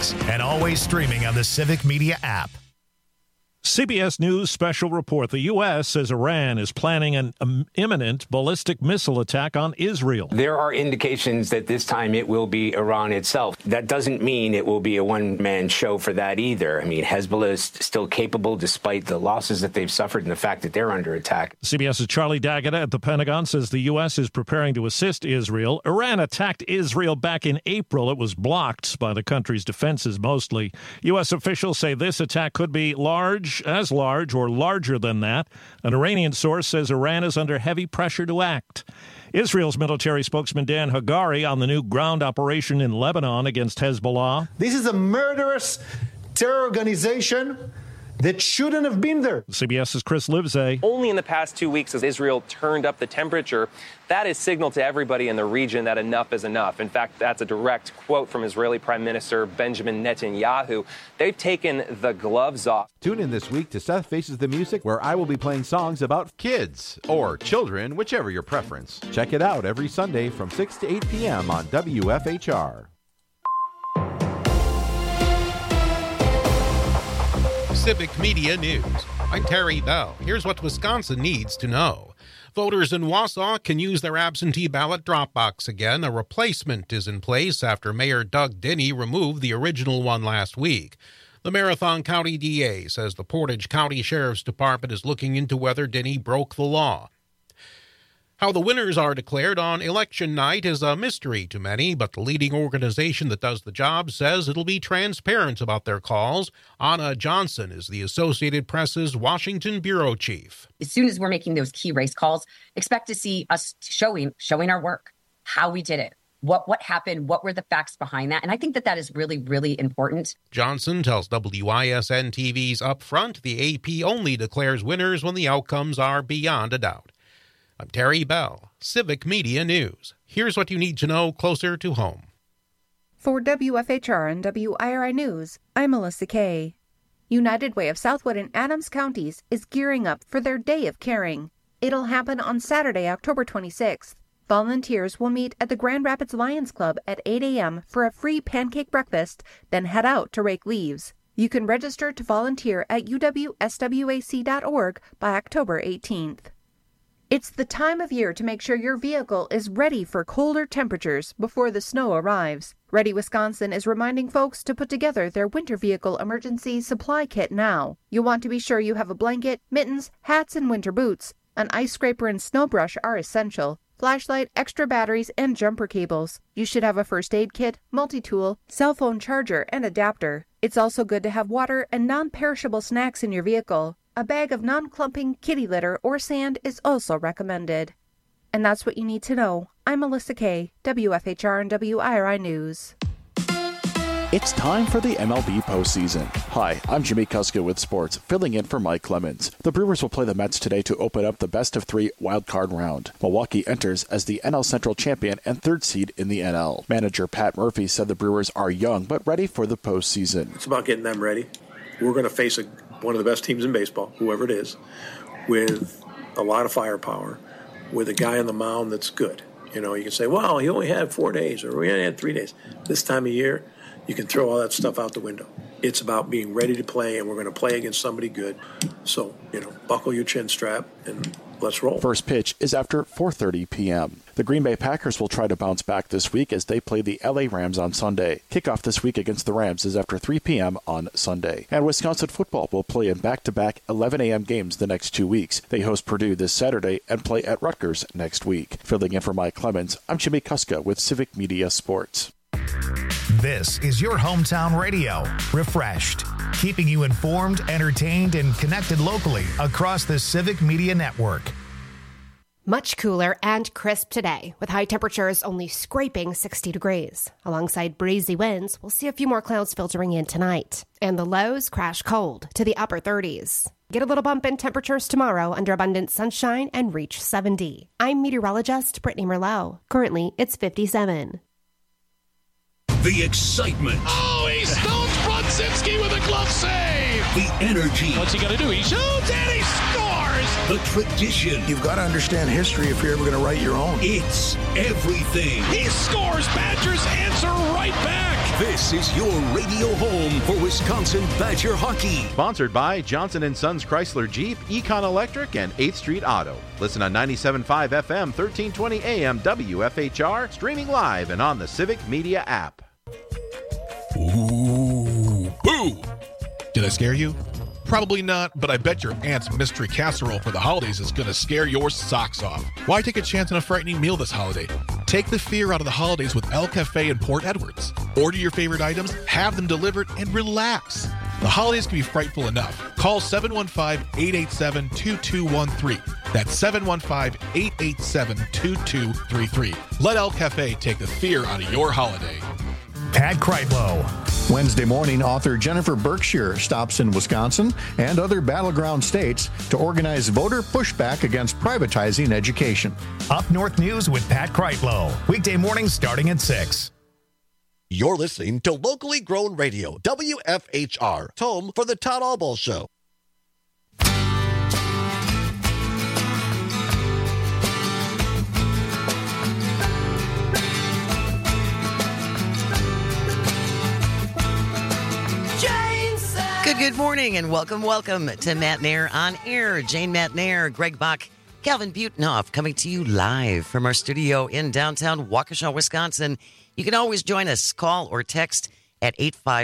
podcasts, and always streaming on the Civic Media app. CBS News special report. The U.S. says Iran is planning an imminent ballistic missile attack on Israel. There are indications that this time it will be Iran itself. That doesn't mean it will be a one-man show for that either. I mean, Hezbollah is still capable despite the losses that they've suffered and the fact that they're under attack. CBS's Charlie Daggett at the Pentagon says the U.S. is preparing to assist Israel. Iran attacked Israel back in April. It was blocked by the country's defenses mostly. U.S. officials say this attack could be as large or larger than that. An Iranian source says Iran is under heavy pressure to act. Israel's military spokesman Dan Hagari on the new ground operation in Lebanon against Hezbollah. This is a murderous terror organization that shouldn't have been there. CBS's Chris Livesay. Only in the past 2 weeks has Israel turned up the temperature. That is signal to everybody in the region that enough is enough. In fact, that's a direct quote from Israeli Prime Minister Benjamin Netanyahu. They've taken the gloves off. Tune in this week to Seth Faces the Music, where I will be playing songs about kids or children, whichever your preference. Check it out every Sunday from 6 to 8 p.m. on WFHR. Civic Media News. I'm Terry Bell. Here's what Wisconsin needs to know. Voters in Wausau can use their absentee ballot drop box again. A replacement is in place after Mayor Doug Denny removed the original one last week. The Marathon County DA says the Portage County Sheriff's Department is looking into whether Denny broke the law. How the winners are declared on election night is a mystery to many, but the leading organization that does the job says it'll be transparent about their calls. Anna Johnson is the Associated Press's Washington bureau chief. As soon as we're making those key race calls, expect to see us showing our work, how we did it, what happened, what were the facts behind that. And I think that is really, really important. Johnson tells WISN TV's Upfront the AP only declares winners when the outcomes are beyond a doubt. I'm Terry Bell, Civic Media News. Here's what you need to know closer to home. For WFHR and WIRI News, I'm Melissa Kay. United Way of Southwood and Adams Counties is gearing up for their Day of Caring. It'll happen on Saturday, October 26th. Volunteers will meet at the Grand Rapids Lions Club at 8 a.m. for a free pancake breakfast, then head out to rake leaves. You can register to volunteer at uwswac.org by October 18th. It's the time of year to make sure your vehicle is ready for colder temperatures before the snow arrives. Ready Wisconsin is reminding folks to put together their winter vehicle emergency supply kit now. You'll want to be sure you have a blanket, mittens, hats, and winter boots. An ice scraper and snow brush are essential. Flashlight, extra batteries, and jumper cables. You should have a first aid kit, multi-tool, cell phone charger, and adapter. It's also good to have water and non-perishable snacks in your vehicle. A bag of non-clumping kitty litter or sand is also recommended. And that's what you need to know. I'm Melissa Kay, WFHR and WIRI News. It's time for the MLB postseason. Hi, I'm Jimmy Kuska with sports, filling in for Mike Clemens. The Brewers will play the Mets today to open up the best-of-3 wildcard round. Milwaukee enters as the NL Central champion and third seed in the NL. Manager Pat Murphy said the Brewers are young but ready for the postseason. It's about getting them ready. We're going to face one of the best teams in baseball, whoever it is, with a lot of firepower, with a guy on the mound that's good. You know, you can say, well, he only had 4 days, or we only had 3 days. This time of year, you can throw all that stuff out the window. It's about being ready to play, and we're going to play against somebody good. So, buckle your chin strap and let's roll. First pitch is after 4:30 p.m. The Green Bay Packers will try to bounce back this week as they play the LA Rams on Sunday. Kickoff this week against the Rams is after 3 p.m. on Sunday. And Wisconsin football will play in back-to-back 11 a.m. games the next 2 weeks. They host Purdue this Saturday and play at Rutgers next week. Filling in for Mike Clemens, I'm Jimmy Kuska with Civic Media Sports. This is your hometown radio, Refreshed, keeping you informed, entertained, and connected locally across the Civic Media Network. Much cooler and crisp today, with high temperatures only scraping 60 degrees. Alongside breezy winds, we'll see a few more clouds filtering in tonight. And the lows crash cold to the upper 30s. Get a little bump in temperatures tomorrow under abundant sunshine and reach 70. I'm meteorologist Brittany Merlot. Currently, it's 57. The excitement. Oh, he stones Brodzinski with a glove save. The energy. What's he going to do? He shoots and he scores. the tradition. You've got to understand history if you're ever going to write your own. It's everything. He scores. Badgers answer right back. This is your radio home for Wisconsin Badger hockey. Sponsored by Johnson & Sons Chrysler Jeep, Econ Electric, and 8th Street Auto. Listen on 97.5 FM, 1320 AM, WFHR, streaming live and on the Civic Media app. Ooh, boo! Did I scare you? Probably not, but I bet your aunt's mystery casserole for the holidays is going to scare your socks off. Why take a chance on a frightening meal this holiday? Take the fear out of the holidays with El Cafe in Port Edwards. Order your favorite items, have them delivered, and relax. The holidays can be frightful enough. Call 715-887-2213. That's 715-887-2233. Let El Cafe take the fear out of your holiday. Pat Kreitlow. Wednesday morning, author Jennifer Berkshire stops in Wisconsin and other battleground states to organize voter pushback against privatizing education. Up North News with Pat Kreitlow. Weekday mornings starting at 6. You're listening to locally grown radio, WFHR, home for the Todd Albaugh Show. Good morning and welcome to Matt Nair on Air. Jane Matt Nair, Greg Bach, Calvin Butenhoff coming to you live from our studio in downtown Waukesha, Wisconsin. You can always join us. Call or text at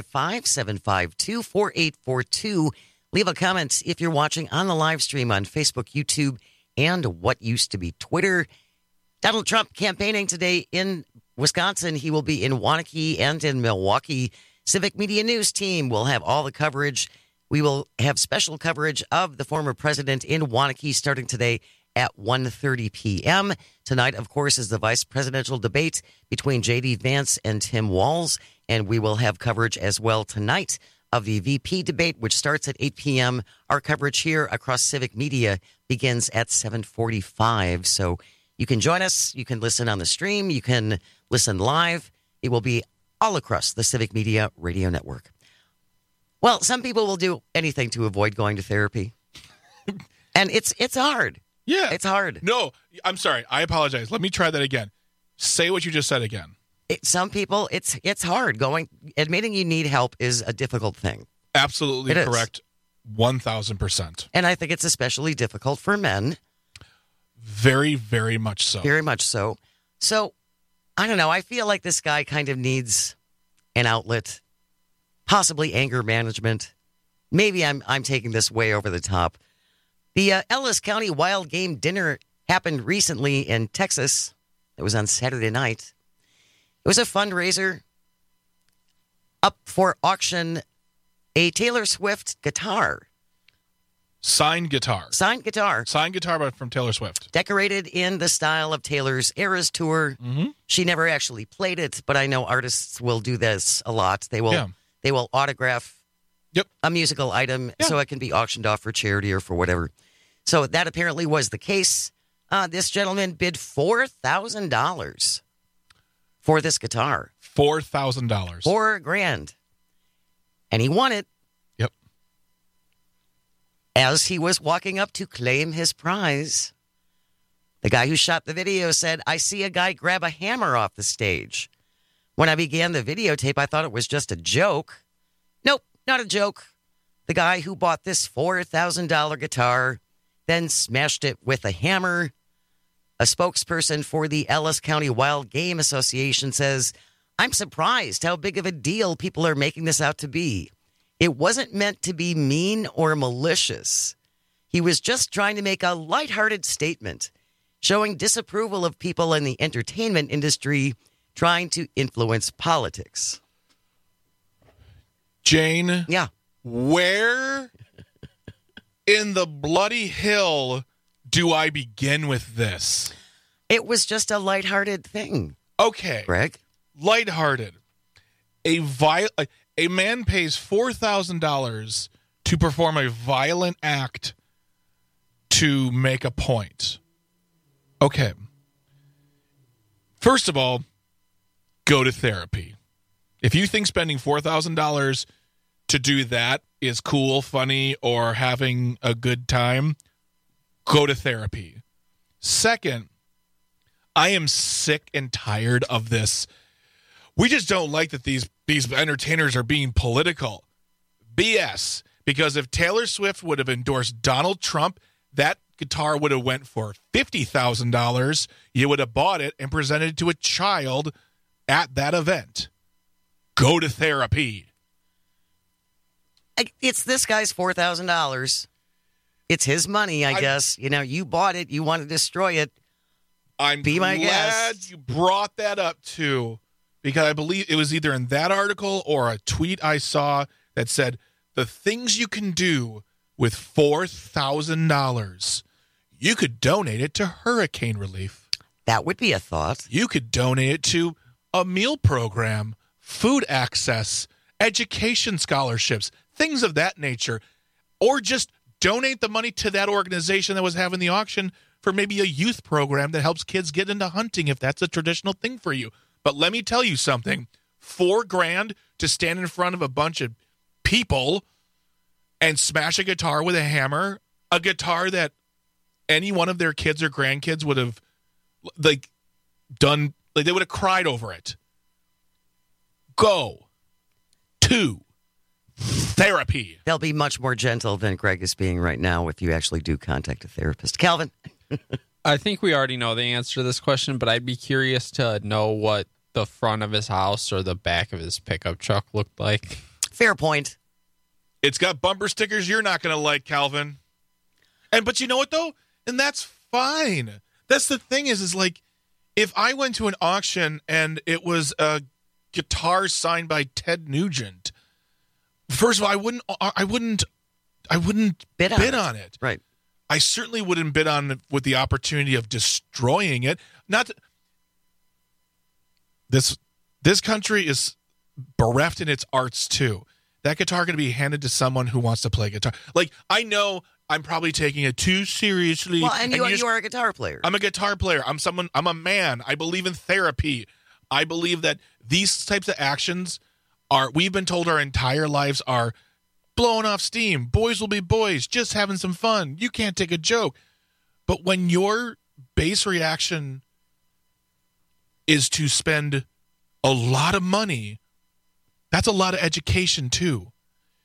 855-752-4842. Leave a comment if you're watching on the live stream on Facebook, YouTube, and what used to be Twitter. Donald Trump campaigning today in Wisconsin. He will be in Waunakee and in Milwaukee. Civic Media News team will have all the coverage. We will have special coverage of the former president in Waunakee starting today at 1:30 p.m. Tonight, of course, is the vice presidential debate between J.D. Vance and Tim Walz, and we will have coverage as well tonight of the VP debate, which starts at 8 p.m. Our coverage here across Civic Media begins at 7:45, so you can join us. You can listen on the stream. You can listen live. It will be all across the Civic Media Radio Network. Well, some people will do anything to avoid going to therapy. And it's hard. Yeah. It's hard. No, I'm sorry. I apologize. Let me try that again. Say what you just said again. Some people, it's hard. Admitting you need help is a difficult thing. Absolutely correct. 1,000%. And I think it's especially difficult for men. Very, very much so. Very much so. So, I don't know. I feel like this guy kind of needs an outlet, possibly anger management. Maybe I'm taking this way over the top. The Ellis County Wild Game Dinner happened recently in Texas. It was on Saturday night. It was a fundraiser up for auction, a Taylor Swift guitar. Signed guitar. Signed guitar from Taylor Swift. Decorated in the style of Taylor's Eras Tour. Mm-hmm. She never actually played it, but I know artists will do this a lot. They will autograph a musical item so it can be auctioned off for charity or for whatever. So that apparently was the case. This gentleman bid $4,000 for this guitar. $4,000. $4,000. And he won it. Yep. As he was walking up to claim his prize, the guy who shot the video said, "I see a guy grab a hammer off the stage. When I began the videotape, I thought it was just a joke." Nope, not a joke. The guy who bought this $4,000 guitar then smashed it with a hammer. A spokesperson for the Ellis County Wild Game Association says, "I'm surprised how big of a deal people are making this out to be. It wasn't meant to be mean or malicious. He was just trying to make a lighthearted statement, showing disapproval of people in the entertainment industry trying to influence politics." Jane? Yeah. Where in the bloody hill do I begin with this? It was just a lighthearted thing. Okay. Greg? Lighthearted. A man pays $4,000 to perform a violent act to make a point. Okay. First of all, go to therapy. If you think spending $4,000 to do that is cool, funny, or having a good time, go to therapy. Second, I am sick and tired of this. We just don't like that these entertainers are being political. BS. Because if Taylor Swift would have endorsed Donald Trump, that guitar would have went for $50,000. You would have bought it and presented it to a child at that event. Go to therapy. It's this guy's $4,000. It's his money, I guess. You know, you bought it. You want to destroy it. I'm glad you brought that up, too, because I believe it was either in that article or a tweet I saw that said, the things you can do with $4,000, you could donate it to hurricane relief. That would be a thought. You could donate it to a meal program, food access, education scholarships, things of that nature, or just donate the money to that organization that was having the auction for maybe a youth program that helps kids get into hunting if that's a traditional thing for you. But let me tell you something, $4,000 to stand in front of a bunch of people and smash a guitar with a hammer, a guitar that any one of their kids or grandkids would have done, they would have cried over it. Go to therapy. They'll be much more gentle than Greg is being right now if you actually do contact a therapist. Calvin? I think we already know the answer to this question, but I'd be curious to know what the front of his house or the back of his pickup truck looked like. Fair point. It's got bumper stickers you're not going to like, Calvin. But you know what, though? And that's fine. That's the thing is like, if I went to an auction and it was a guitar signed by Ted Nugent, first of all, I wouldn't bid on it. Right. I certainly wouldn't bid on it with the opportunity of destroying it. This country is bereft in its arts, too. That guitar going to be handed to someone who wants to play guitar. Like, I know I'm probably taking it too seriously. Well, and you are a guitar player. I'm a guitar player. I'm a man. I believe in therapy. I believe that these types of actions we've been told our entire lives are blowing off steam. Boys will be boys, just having some fun. You can't take a joke. But when your base reaction is to spend a lot of money, that's a lot of education too.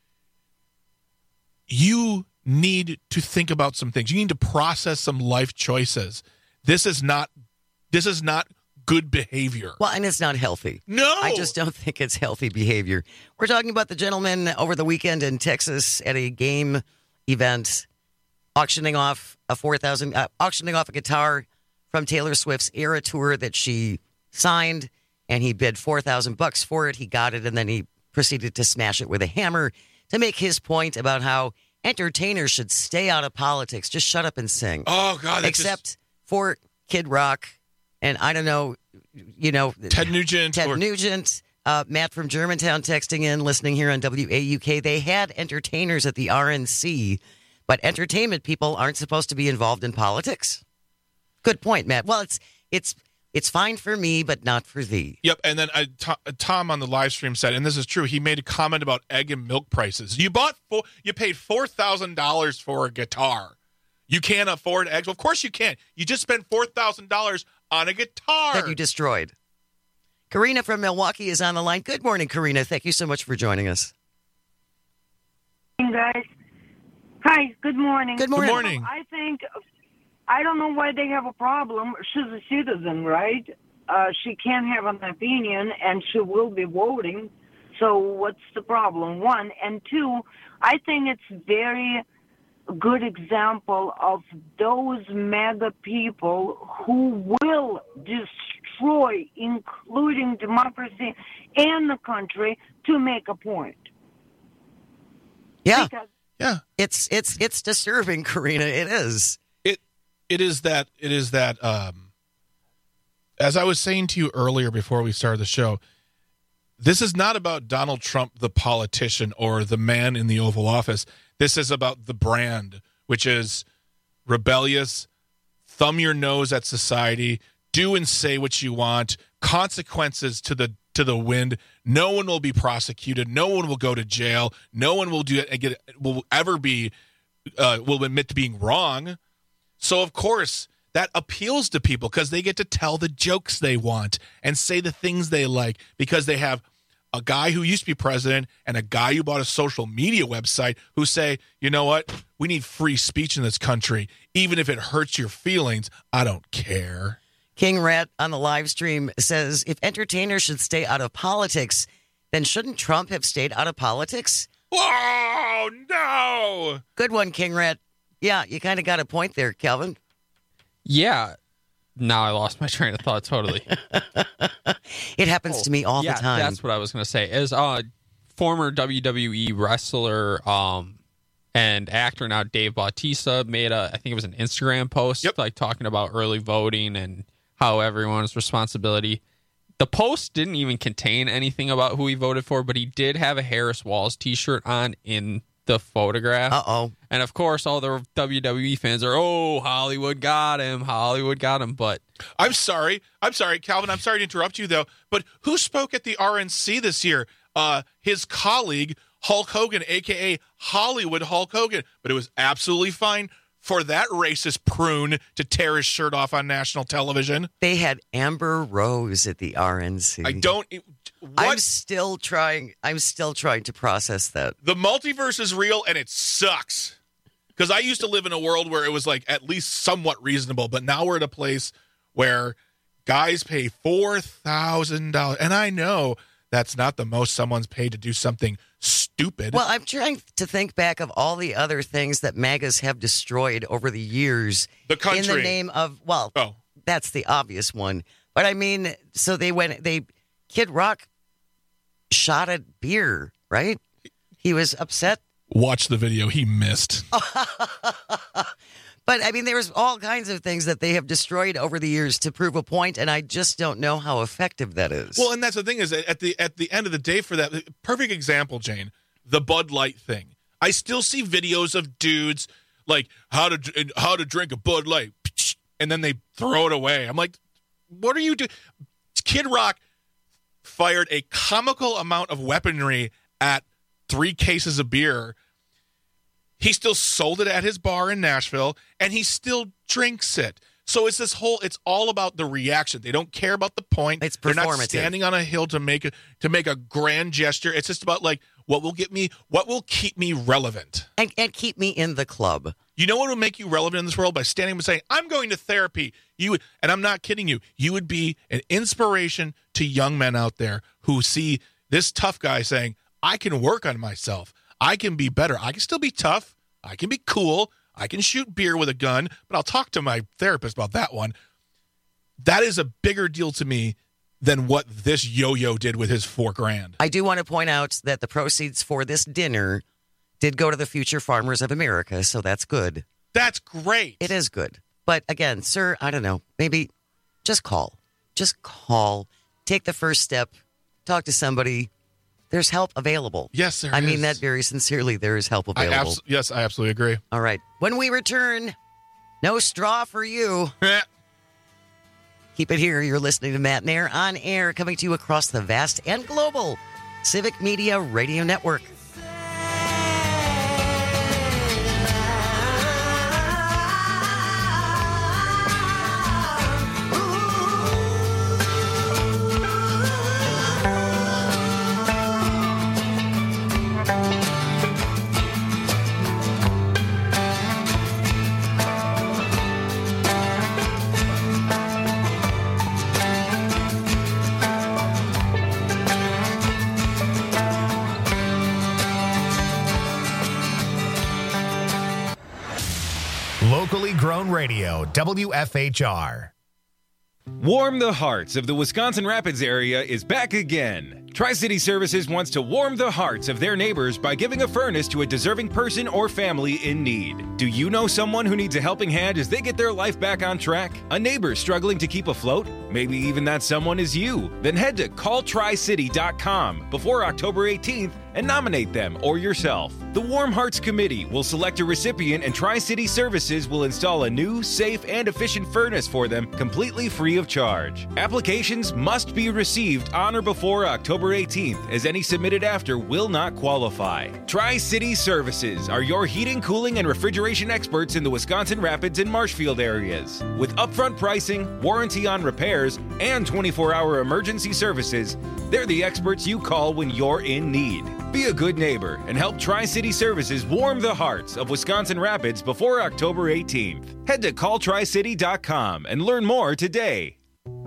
You need to think about some things. You need to process some life choices. This is not good behavior. Well, and it's not healthy. No. I just don't think it's healthy behavior. We're talking about the gentleman over the weekend in Texas at a game event auctioning off a guitar from Taylor Swift's Era Tour that she signed, and he bid $4,000 for it. He got it, and then he proceeded to smash it with a hammer to make his point about how entertainers should stay out of politics. Just shut up and sing. Oh, God. Except for Kid Rock and, I don't know, Ted Nugent. Matt from Germantown texting in, listening here on WAUK. They had entertainers at the RNC, but entertainment people aren't supposed to be involved in politics. Good point, Matt. Well, it's fine for me, but not for thee. Yep, and then Tom on the live stream said, and this is true, he made a comment about egg and milk prices. You paid $4,000 for a guitar. You can't afford eggs? Well, of course you can't. You just spent $4,000 on a guitar. That you destroyed. Karina from Milwaukee is on the line. Good morning, Karina. Thank you so much for joining us. Hey, guys. Hi, good morning. Good morning. Good morning. I don't know why they have a problem. She's a citizen, right? She can have an opinion, and she will be voting. So what's the problem? One. And two, I think it's very good example of those MAGA people who will destroy, including democracy and the country, to make a point. Yeah. Yeah. It's disturbing, Karina. It is. It is that as I was saying to you earlier before we started the show, this is not about Donald Trump, the politician, or the man in the Oval Office. This is about the brand, which is rebellious, thumb your nose at society, do and say what you want, consequences to the wind. No one will be prosecuted. No one will go to jail. No one will will admit to being wrong. So, of course, that appeals to people because they get to tell the jokes they want and say the things they like because they have a guy who used to be president and a guy who bought a social media website who say, you know what? We need free speech in this country. Even if it hurts your feelings, I don't care. King Rat on the live stream says, if entertainers should stay out of politics, then shouldn't Trump have stayed out of politics? Oh, no! Good one, King Rat. Yeah, you kind of got a point there, Calvin. Yeah. Now I lost my train of thought totally. It happens to me all the time. That's what I was going to say. As a former WWE wrestler and actor now, Dave Bautista made I think it was an Instagram post, like talking about early voting and how everyone's responsibility. The post didn't even contain anything about who he voted for, but he did have a Harris Walls t-shirt on in the photograph. Uh-oh. And of course, all the WWE fans are, oh, Hollywood got him. Hollywood got him. But I'm sorry, Calvin. I'm sorry to interrupt you, though. But who spoke at the RNC this year? His colleague, Hulk Hogan, a.k.a. Hollywood Hulk Hogan. But it was absolutely fine for that racist prune to tear his shirt off on national television. They had Amber Rose at the RNC. I'm still trying to process that. The multiverse is real, and it sucks. Because I used to live in a world where it was like at least somewhat reasonable, but now we're at a place where guys pay $4,000, and I know that's not the most someone's paid to do something stupid. Well, I'm trying to think back of all the other things that MAGAs have destroyed over the years. The country. In the name of, that's the obvious one. But I mean, so Kid Rock shot at beer, right? He was upset. Watch the video. He missed. But, I mean, there's all kinds of things that they have destroyed over the years to prove a point, and I just don't know how effective that is. Well, and that's the thing is, at the end of the day for that, perfect example, Jane, the Bud Light thing. I still see videos of dudes like how to drink a Bud Light, and then they throw it away. I'm like, what are you doing? Kid Rock fired a comical amount of weaponry at 3 cases of beer. He still sold it at his bar in Nashville, and he still drinks it. So it's it's all about the reaction. They don't care about the point. It's performative. They're not standing on a hill to make a grand gesture. It's just about like what will keep me relevant. And keep me in the club. You know what will make you relevant in this world? By standing up and saying, I'm going to therapy. And I'm not kidding you. You would be an inspiration to young men out there who see this tough guy saying, I can work on myself. I can be better. I can still be tough. I can be cool. I can shoot beer with a gun, but I'll talk to my therapist about that one. That is a bigger deal to me than what this yo-yo did with his $4,000. I do want to point out that the proceeds for this dinner did go to the Future Farmers of America, so that's good. That's great. It is good. But again, sir, I don't know. Maybe just call. Just call. Take the first step. Talk to somebody. There's help available. Yes, there is. I mean that very sincerely. There is help available. Yes, I absolutely agree. All right. When we return, no straw for you. Keep it here. You're listening to Matt Nair on air, coming to you across the vast and global Civic Media Radio Network. Locally grown radio, WFHR. Warm the Hearts of the Wisconsin Rapids area is back again. Tri-City Services wants to warm the hearts of their neighbors by giving a furnace to a deserving person or family in need. Do you know someone who needs a helping hand as they get their life back on track? A neighbor struggling to keep afloat? Maybe even that someone is you. Then head to calltricity.com before October 18th and nominate them or yourself. The Warm Hearts Committee will select a recipient, and Tri-City Services will install a new, safe, and efficient furnace for them completely free of charge. Applications must be received on or before October 18th, as any submitted after will not qualify. Tri-City Services are your heating, cooling, and refrigeration experts in the Wisconsin Rapids and Marshfield areas. With upfront pricing, warranty on repairs, and 24-hour emergency services, they're the experts you call when you're in need. Be a good neighbor and help Tri-City Services warm the hearts of Wisconsin Rapids before October 18th. Head to calltricity.com and learn more today.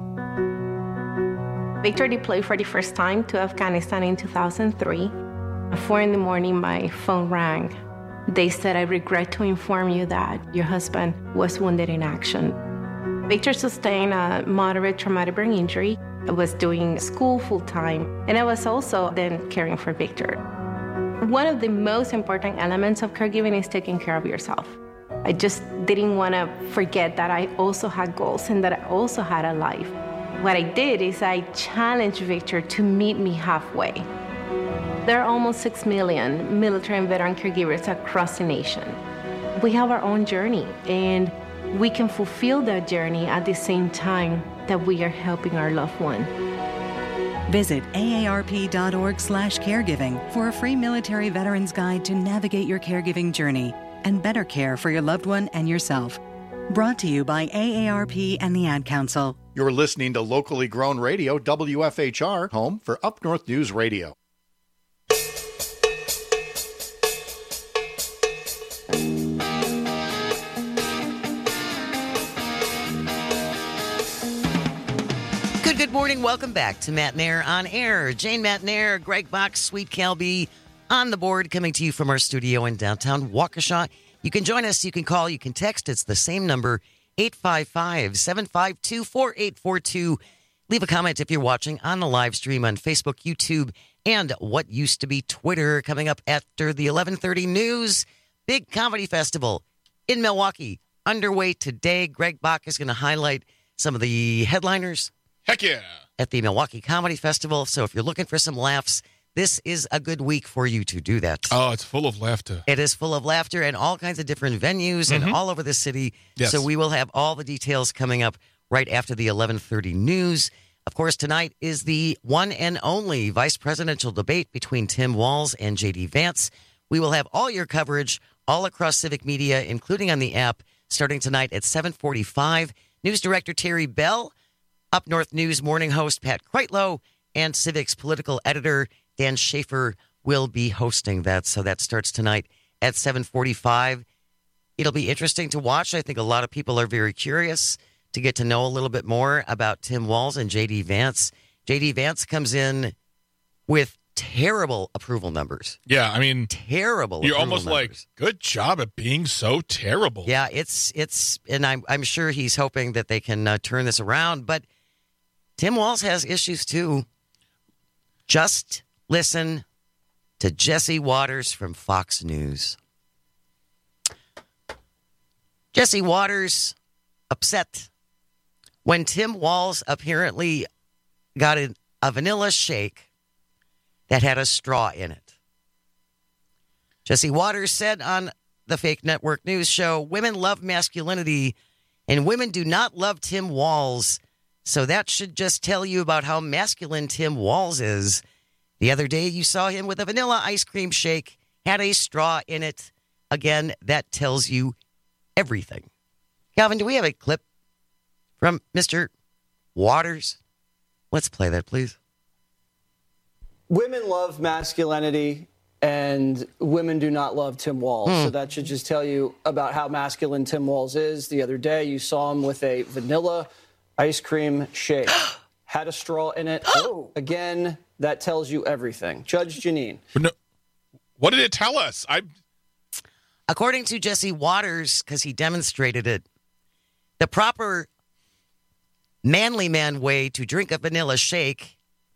Victor deployed for the first time to Afghanistan in 2003. At 4 a.m, my phone rang. They said, "I regret to inform you that your husband was wounded in action." Victor sustained a moderate traumatic brain injury. I was doing school full-time, and I was also then caring for Victor. One of the most important elements of caregiving is taking care of yourself. I just didn't want to forget that I also had goals and that I also had a life. What I did is I challenged Victor to meet me halfway. There are almost 6 million military and veteran caregivers across the nation. We have our own journey, and we can fulfill that journey at the same time that we are helping our loved one. Visit aarp.org/caregiving for a free military veterans guide to navigate your caregiving journey and better care for your loved one and yourself. Brought to you by AARP and the Ad Council. You're listening to locally grown radio, WFHR, home for Up North News Radio. Good morning. Welcome back to Matt Nair on Air. Jane Matt Nair, Greg Box, Sweet Calby on the board, coming to you from our studio in downtown Waukesha. You can join us. You can call. You can text. It's the same number, 855-752-4842. Leave a comment if you're watching on the live stream on Facebook, YouTube, and what used to be Twitter. Coming up after the 11:30 news, big comedy festival in Milwaukee underway today. Greg Bach is going to highlight some of the headliners. Heck yeah. At the Milwaukee Comedy Festival. So if you're looking for some laughs, this is a good week for you to do that. Oh, it's full of laughter. It is full of laughter and all kinds of different venues and all over the city. Yes. So we will have all the details coming up right after the 11:30 news. Of course, tonight is the one and only vice presidential debate between Tim Walz and J.D. Vance. We will have all your coverage all across Civic Media, including on the app, starting tonight at 7:45. News Director Terry Bell, Up North News morning host Pat Kreitlow, and Civic's political editor Dan Schaefer will be hosting that. So that starts tonight at 7:45. It'll be interesting to watch. I think a lot of people are very curious to get to know a little bit more about Tim Walz and J.D. Vance. J.D. Vance comes in with terrible approval numbers. Yeah, I mean, terrible. You're almost numbers. Like, good job at being so terrible. Yeah, it's, and I'm sure he's hoping that they can turn this around. But Tim Walz has issues too. Just listen to Jesse Waters from Fox News. Jesse Waters upset when Tim Walz apparently got a vanilla shake that had a straw in it. Jesse Waters said on the Fake Network News show, women love masculinity and women do not love Tim Walz. So that should just tell you about how masculine Tim Walz is. The other day you saw him with a vanilla ice cream shake, had a straw in it. Again, that tells you everything. Calvin, do we have a clip from Mr. Waters? Let's play that, please. Women love masculinity, and women do not love Tim Walz. So that should just tell you about how masculine Tim Walz is. The other day, you saw him with a vanilla ice cream shake. Had a straw in it. Again, that tells you everything. Judge Janine. No, what did it tell us? According to Jesse Waters, because he demonstrated it, the proper manly man way to drink a vanilla shake,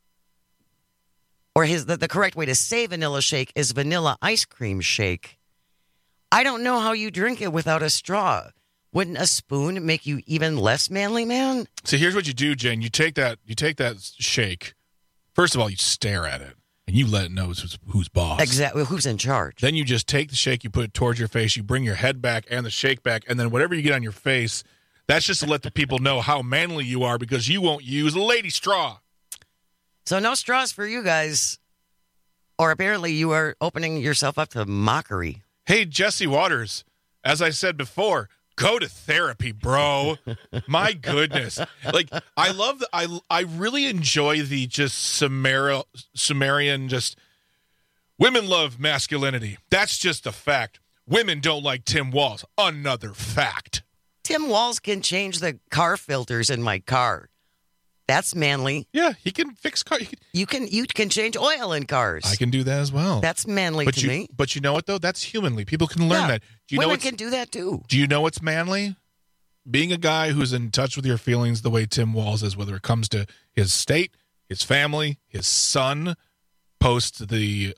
or the correct way to say vanilla shake, is vanilla ice cream shake. I don't know how you drink it without a straw. Wouldn't a spoon make you even less manly man? So here's what you do, Jen. You take that shake. First of all, you stare at it. and you let it know who's boss. Exactly, who's in charge. Then you just take the shake, you put it towards your face, you bring your head back and the shake back, and then whatever you get on your face, that's just to let the people know how manly you are because you won't use a lady straw. So no straws for you guys. Or apparently you are opening yourself up to mockery. Hey, Jesse Waters, as I said before, go to therapy, bro. My goodness. Like, I really enjoy the just Sumerian just, women love masculinity. That's just a fact. Women don't like Tim Walz. Another fact. Tim Walz can change the car filters in my car. That's manly. Yeah, he can fix cars. You can change oil in cars. I can do that as well. That's manly to me. But you know what, though? That's humanly. People can learn that. Women can do that, too. Do you know what's manly? Being a guy who's in touch with your feelings the way Tim Walz is, whether it comes to his state, his family, his son, post the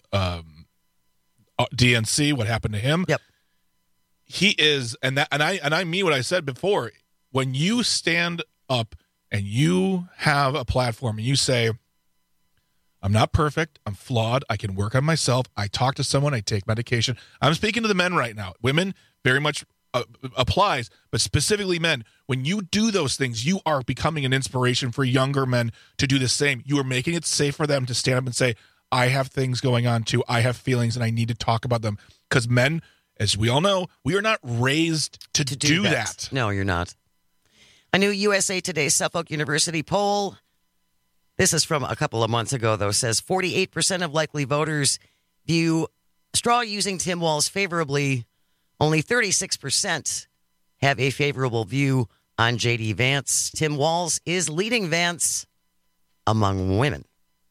DNC, what happened to him. Yep. He is, and I mean what I said before. When you stand up and you have a platform and you say, I'm not perfect, I'm flawed, I can work on myself, I talk to someone, I take medication. I'm speaking to the men right now. Women very much applies, but specifically men. When you do those things, you are becoming an inspiration for younger men to do the same. You are making it safe for them to stand up and say, I have things going on too, I have feelings and I need to talk about them. Because men, as we all know, we are not raised to do that. No, you're not. A new USA Today Suffolk University poll, this is from a couple of months ago, though, says 48% of likely voters view straw using Tim Walz favorably. Only 36% have a favorable view on J.D. Vance. Tim Walz is leading Vance among women.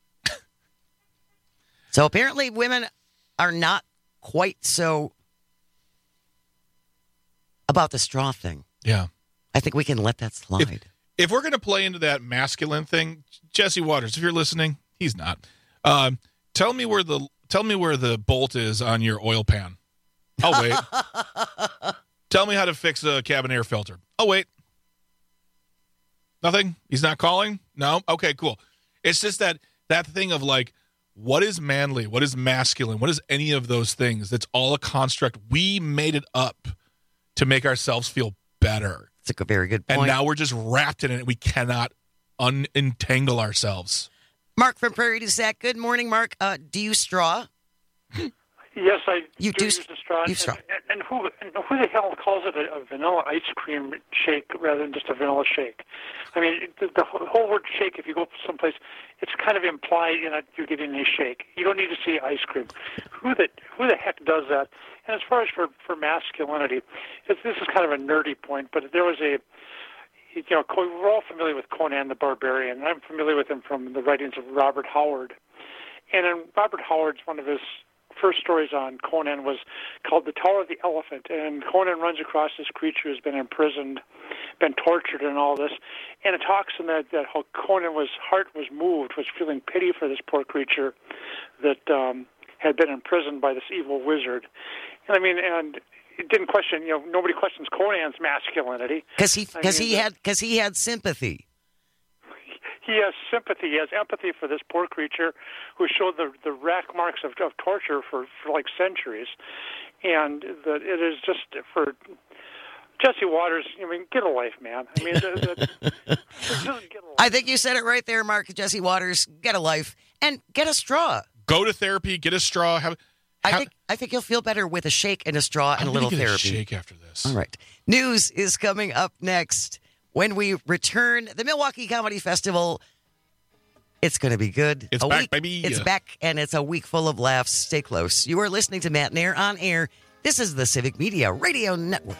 So apparently women are not quite so about the straw thing. Yeah. I think we can let that slide. If we're going to play into that masculine thing, Jesse Waters, if you're listening, he's not. Tell me where the bolt is on your oil pan. I'll wait. Tell me how to fix a cabin air filter. Oh, wait. Nothing? He's not calling? No? Okay, cool. It's just that thing of like, what is manly? What is masculine? What is any of those things? That's all a construct. We made it up to make ourselves feel better. It's a very good point. And now we're just wrapped in it. We cannot unentangle ourselves. Mark from Prairie du Sac. Good morning, Mark. Do you straw? Yes, I do use the straw. You straw. And who the hell calls it a vanilla ice cream shake rather than just a vanilla shake? I mean, the whole word shake, if you go someplace, it's kind of implied you're getting a shake. You don't need to see ice cream. Who the heck does that? And as far as for masculinity, this is kind of a nerdy point, but there was we're all familiar with Conan the Barbarian. I'm familiar with him from the writings of Robert Howard. And in Robert Howard's, one of his first stories on Conan was called The Tower of the Elephant, and Conan runs across this creature who's been imprisoned, been tortured and all this, and it talks in that how Conan's heart was moved, was feeling pity for this poor creature that had been imprisoned by this evil wizard. And I mean, and it didn't question, nobody questions Conan's masculinity. Because he had sympathy. He has sympathy. He has empathy for this poor creature who showed the rack marks of torture for like centuries. And that it is just for Jesse Waters, get a life, man. I mean, just get a life. I think you said it right there, Mark. Jesse Waters, get a life and get a straw. Go to therapy, get a straw. I think you'll feel better with a shake and a straw and a little therapy. A shake after this. All right. News is coming up next. When we return, the Milwaukee Comedy Festival, it's going to be good. It's back, baby. It's back, and it's a week full of laughs. Stay close. You are listening to Matt Nair on air. This is the Civic Media Radio Network.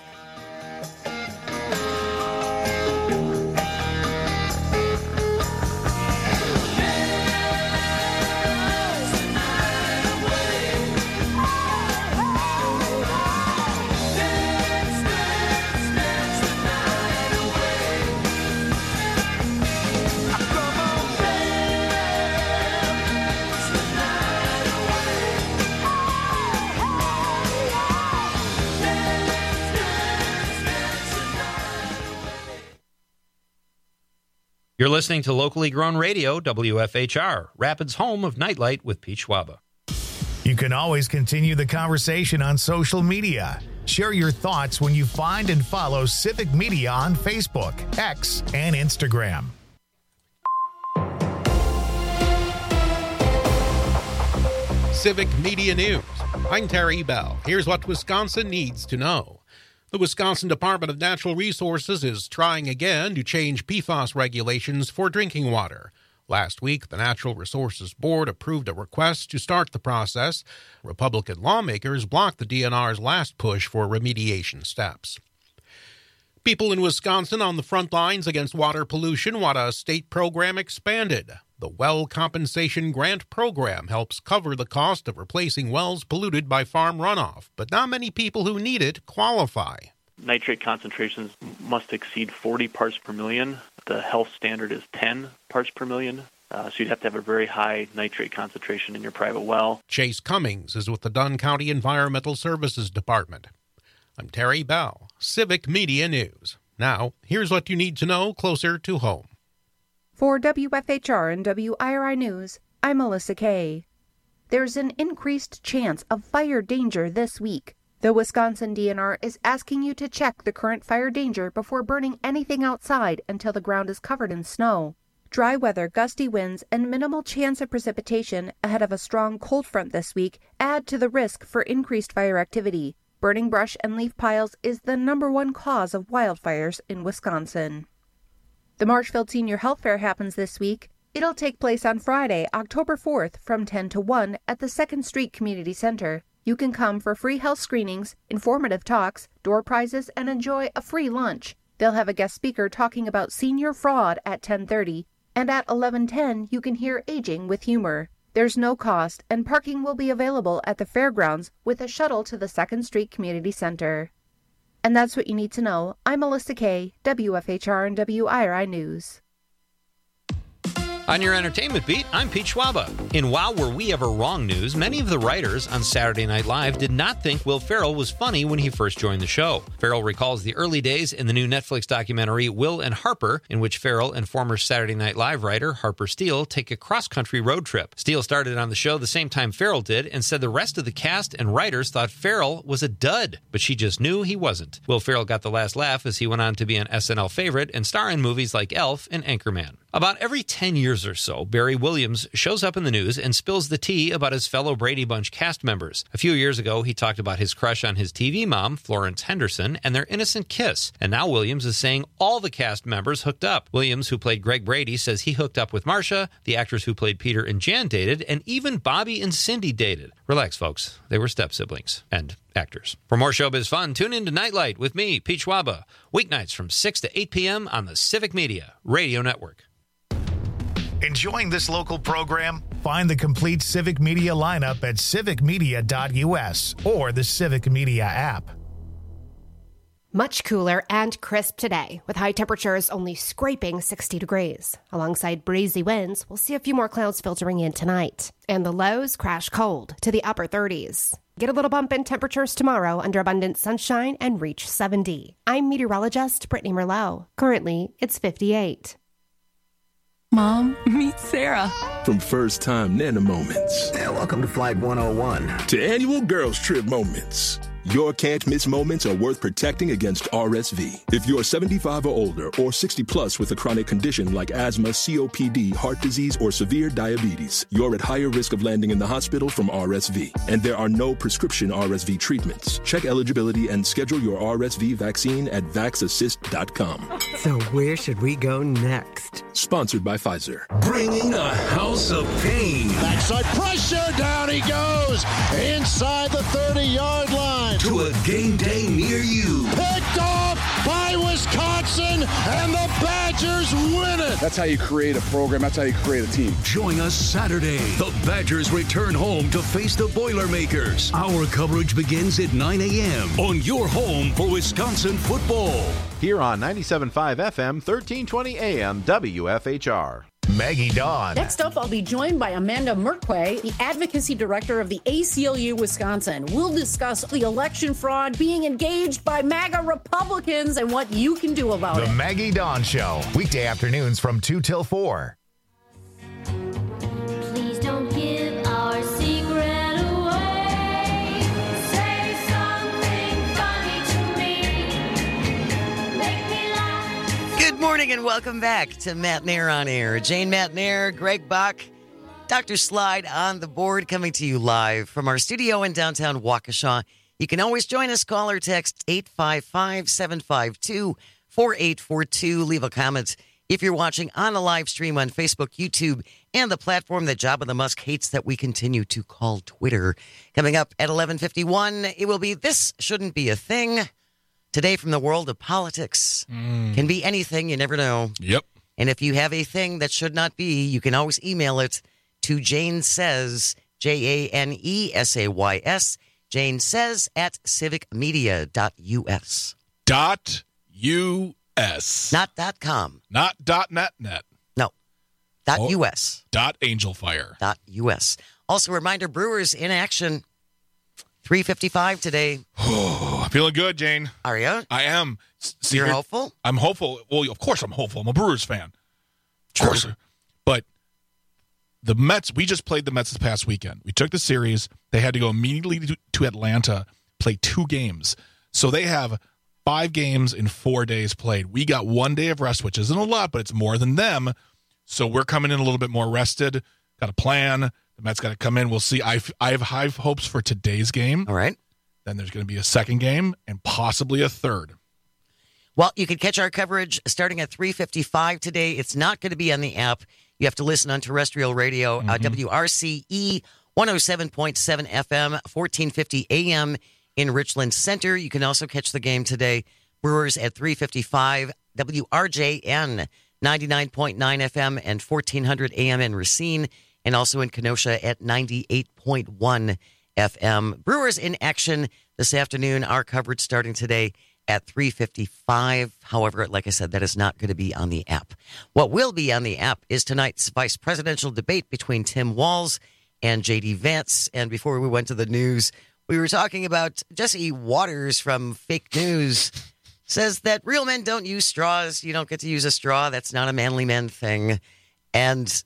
You're listening to locally grown radio, WFHR, Rapids' home of Nightlight with Pete Schwaba. You can always continue the conversation on social media. Share your thoughts when you find and follow Civic Media on Facebook, X, and Instagram. Civic Media News. I'm Terry Bell. Here's what Wisconsin needs to know. The Wisconsin Department of Natural Resources is trying again to change PFAS regulations for drinking water. Last week, the Natural Resources Board approved a request to start the process. Republican lawmakers blocked the DNR's last push for remediation steps. People in Wisconsin on the front lines against water pollution want a state program expanded. The Well Compensation Grant Program helps cover the cost of replacing wells polluted by farm runoff, but not many people who need it qualify. Nitrate concentrations must exceed 40 parts per million. The health standard is 10 parts per million. So you'd have to have a very high nitrate concentration in your private well. Chase Cummings is with the Dunn County Environmental Services Department. I'm Terry Bell, Civic Media News. Now, here's what you need to know closer to home. For WFHR and WIRI News, I'm Melissa Kay. There's an increased chance of fire danger this week. The Wisconsin DNR is asking you to check the current fire danger before burning anything outside until the ground is covered in snow. Dry weather, gusty winds, and minimal chance of precipitation ahead of a strong cold front this week add to the risk for increased fire activity. Burning brush and leaf piles is the #1 cause of wildfires in Wisconsin. The Marshfield Senior Health Fair happens this week. It'll take place on Friday, October 4th from 10 to 1 at the 2nd Street Community Center. You can come for free health screenings, informative talks, door prizes, and enjoy a free lunch. They'll have a guest speaker talking about senior fraud at 10:30, and at 11:10 you can hear Aging with Humor. There's no cost, and parking will be available at the fairgrounds with a shuttle to the 2nd Street Community Center. And that's what you need to know. I'm Melissa Kay, WFHR and WIRI News. On your entertainment beat, I'm Pete Schwaba. In Wow, Were We Ever Wrong news, many of the writers on Saturday Night Live did not think Will Ferrell was funny when he first joined the show. Ferrell recalls the early days in the new Netflix documentary Will and Harper, in which Ferrell and former Saturday Night Live writer Harper Steele take a cross-country road trip. Steele started on the show the same time Ferrell did and said the rest of the cast and writers thought Ferrell was a dud, but she just knew he wasn't. Will Ferrell got the last laugh as he went on to be an SNL favorite and star in movies like Elf and Anchorman. About every 10 years or so, Barry Williams shows up in the news and spills the tea about his fellow Brady Bunch cast members. A few years ago, he talked about his crush on his TV mom, Florence Henderson, and their innocent kiss. And now Williams is saying all the cast members hooked up. Williams, who played Greg Brady, says he hooked up with Marcia, the actors who played Peter and Jan dated, and even Bobby and Cindy dated. Relax, folks. They were step-siblings. And actors. For more showbiz fun, tune in to Nightlight with me, Pete Schwaba, weeknights from 6 to 8 p.m. on the Civic Media Radio Network. Enjoying this local program? Find the complete Civic Media lineup at civicmedia.us or the Civic Media app. Much cooler and crisp today, with high temperatures only scraping 60 degrees. Alongside breezy winds, we'll see a few more clouds filtering in tonight. And the lows crash cold to the upper 30s. Get a little bump in temperatures tomorrow under abundant sunshine and reach 70. I'm meteorologist Brittany Merlot. Currently, it's 58. Mom, meet Sarah. From first time Nana moments. Yeah, welcome to Flight 101. To annual girls trip moments. Your can't miss moments are worth protecting against RSV. If you're 75 or older or 60 plus with a chronic condition like asthma, COPD, heart disease, or severe diabetes, you're at higher risk of landing in the hospital from RSV. And there are no prescription RSV treatments. Check eligibility and schedule your RSV vaccine at vaxassist.com. So where should we go next? Sponsored by Pfizer. Bringing a house of pain. Backside pressure, down he goes, inside the 30-yard line. To a game day near you. Picked off by Wisconsin, and the Badgers win it. That's how you create a program. That's how you create a team. Join us Saturday. The Badgers return home to face the Boilermakers. Our coverage begins at 9 a.m. on your home for Wisconsin football. Here on 97.5 FM, 1320 AM, WFHR. Maggie Dawn. Next up, I'll be joined by Amanda Merkwe, the Advocacy Director of the ACLU Wisconsin. We'll discuss the election fraud, being engaged by MAGA Republicans, and what you can do about it. The Maggie Dawn Show, weekday afternoons from 2 till 4. Please don't give our secret away. Say something funny to me. Make me laugh. Good morning and welcome back to Matt Nair on Air. Jane Matt Nair, Greg Bach, Dr. Slide on the board, coming to you live from our studio in downtown Waukesha. You can always join us. Call or text 855-752-4842. Leave a comment if you're watching on the live stream on Facebook, YouTube, and the platform that Jabba the Musk hates that we continue to call Twitter. Coming up at 11:51, it will be This Shouldn't Be a Thing. Today from the world of politics. Can be anything, you never know. Yep. And if you have a thing that should not be, you can always email it to Jane Says, JaneSays, Jane Says at civicmedia.us. .us. Not .com. Not .net. No. .us. .angelfire. .us. Also, a reminder, Brewers in action. 3:55 today. I'm feeling good, Jane. Are you? I am. You're hopeful? I'm hopeful. Well, of course I'm hopeful. I'm a Brewers fan. Of course. But the Mets, we just played the Mets this past weekend. We took the series. They had to go immediately to Atlanta, play 2 games. So they have 5 games in 4 days played. We got 1 day of rest, which isn't a lot, but it's more than them. So we're coming in a little bit more rested. Got a plan. The Mets got to come in. We'll see. I have high hopes for today's game. All right. Then there's going to be a second game and possibly a third. Well, you can catch our coverage starting at 3:55 today. It's not going to be on the app. You have to listen on terrestrial radio, WRCE 107.7 FM, 1450 AM in Richland Center. You can also catch the game today. Brewers at 3:55, WRJN 99.9 FM and 1400 AM in Racine, and also in Kenosha at 98.1 FM. Brewers in action this afternoon. Our coverage starting today at 3:55. However, like I said, that is not going to be on the app. What will be on the app is tonight's vice presidential debate between Tim Walz and J.D. Vance. And before we went to the news, we were talking about Jesse Waters from Fake News. Says that real men don't use straws. You don't get to use a straw. That's not a manly man thing. And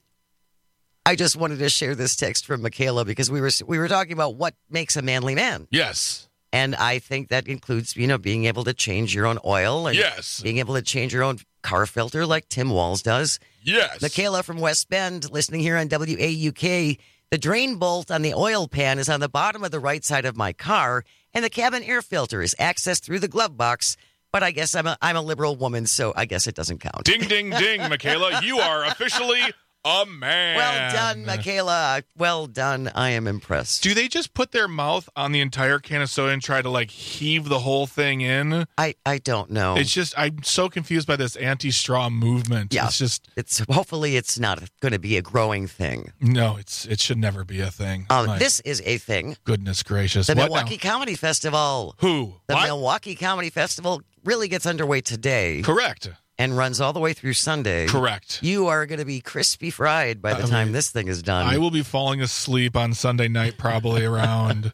I just wanted to share this text from Michaela because we were talking about what makes a manly man. Yes. And I think that includes, being able to change your own oil and being able to change your own car filter like Tim Walz does. Yes. Michaela from West Bend, listening here on WAUK. The drain bolt on the oil pan is on the bottom of the right side of my car, and the cabin air filter is accessed through the glove box. But I guess I'm a liberal woman, so I guess it doesn't count. Ding, ding, ding, Michaela. You are officially a man. Well done, Michaela. Well done. I am impressed. Do they just put their mouth on the entire can of soda and try to, heave the whole thing in? I don't know. It's just, I'm so confused by this anti-straw movement. Yeah. Hopefully it's not going to be a growing thing. No, it should never be a thing. This is a thing. Goodness gracious. The Milwaukee Comedy Festival. Who? The Milwaukee Comedy Festival really gets underway today. Correct. And runs all the way through Sunday. Correct. You are going to be crispy fried by the time this thing is done. I will be falling asleep on Sunday night probably around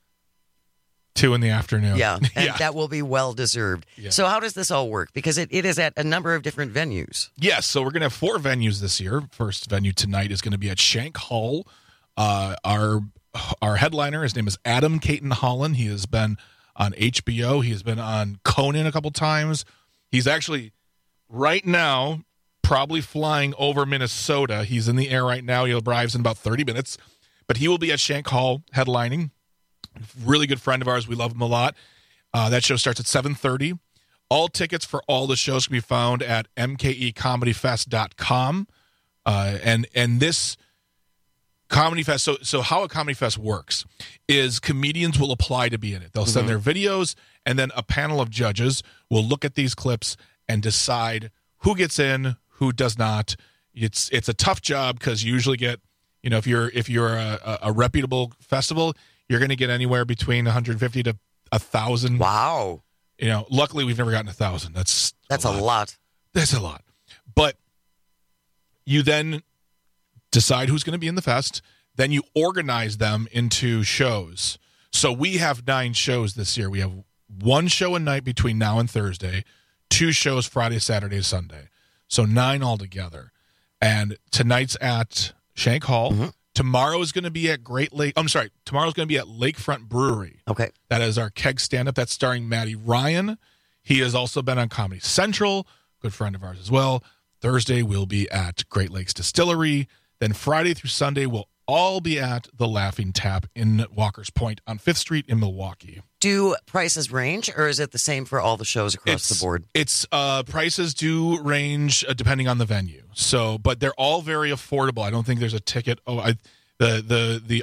2 in the afternoon. Yeah, and that will be well-deserved. Yeah. So how does this all work? Because it is at a number of different venues. Yes, so we're going to have 4 venues this year. First venue tonight is going to be at Shank Hall. Our headliner, his name is Adam Caton Holland. He has been on HBO. He has been on Conan a couple times. He's actually, right now, probably flying over Minnesota. He's in the air right now. He arrives in about 30 minutes. But he will be at Shank Hall headlining. Really good friend of ours. We love him a lot. That show starts at 7:30. All tickets for all the shows can be found at mkecomedyfest.com. And this Comedy Fest, so how a Comedy Fest works is comedians will apply to be in it. They'll send their videos, and then a panel of judges will look at these clips and decide who gets in, who does not. It's a tough job because you usually get, if you're a reputable festival, you're going to get anywhere between 150 to 1,000. Wow. Luckily we've never gotten 1,000. That's a lot. That's a lot. But you then decide who's going to be in the fest. Then you organize them into shows. So we have 9 shows this year. We have 1 show a night between now and Thursday, 2 shows Friday, Saturday, Sunday. So 9 altogether. And tonight's at Shank Hall. Mm-hmm. Tomorrow is going to be at tomorrow's going to be at Lakefront Brewery. Okay. That is our keg stand-up. That's starring Matty Ryan. He has also been on Comedy Central, good friend of ours as well. Thursday we'll be at Great Lakes Distillery. Then Friday through Sunday we'll all be at the Laughing Tap in Walker's Point on 5th Street in Milwaukee. Do prices range, or is it the same for all the shows across the board? It's prices do range depending on the venue. So, but they're all very affordable. I don't think there's a ticket. The